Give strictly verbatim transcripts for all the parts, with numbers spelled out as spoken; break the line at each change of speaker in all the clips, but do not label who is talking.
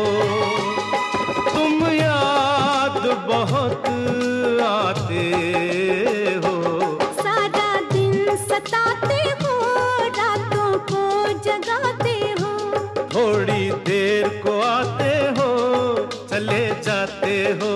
तुम याद बहुत आते हो।
सारा दिन सताते हो, रातों को जगाते हो।
थोड़ी देर को आते हो, चले जाते हो।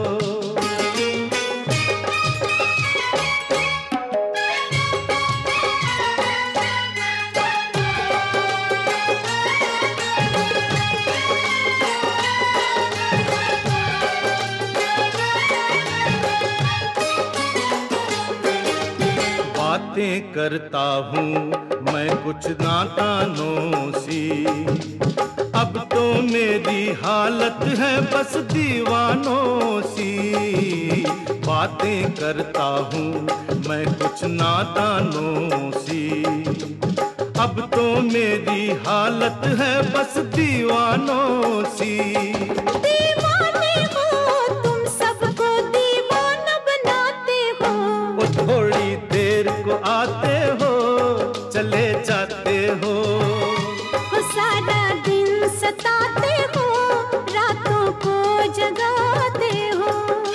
बातें करता हूँ मैं कुछ नादानों सी, अब तो मेरी हालत है बस दीवानों सी। बातें करता हूँ मैं कुछ नादानों सी, अब तो मेरी हालत है बस दीवानों सी।
दीवाने हो तुम, सबको दीवाना बनाते हो।
वो थोड़ी देर को आते हो, चले जाते हो।
वो सारा दिन सताते हो, रातों को जगाते हो।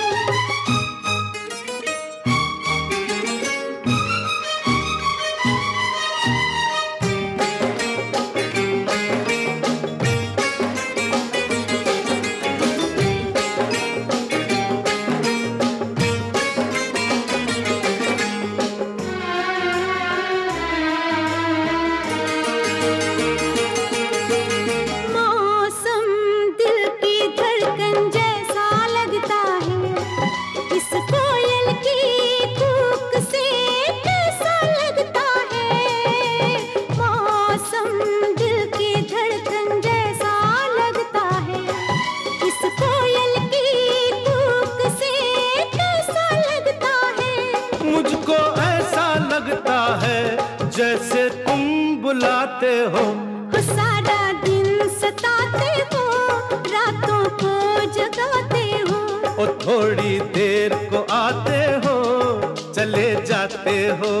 मुझको ऐसा लगता है जैसे तुम बुलाते हो।
वो सारा दिन सताते हो, रातों को जगाते हो।
ओ थोड़ी देर को आते हो, चले जाते हो।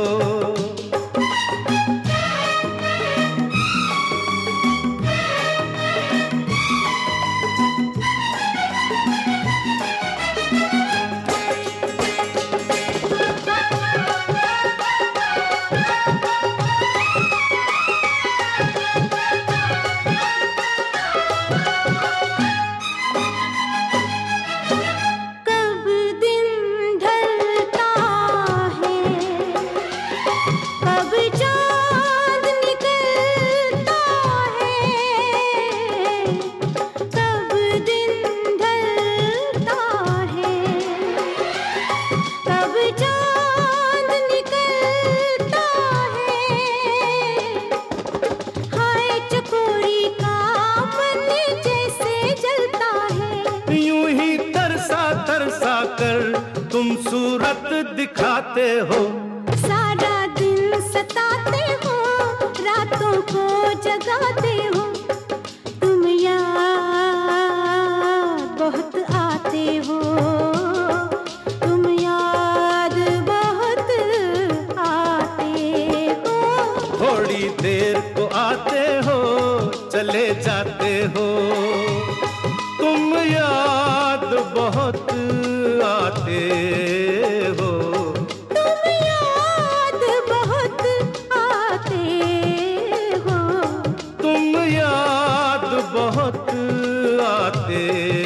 तुम सूरत दिखाते हो।
सारा दिन सताते हो, रातों को जगाते हो। तुम याद बहुत आते हो, तुम याद बहुत आते हो।
थोड़ी देर को आते हो, चले जाते हो। तुम याद बहुत आते हो,
तुम याद बहुत आते हो।
तुम याद बहुत आते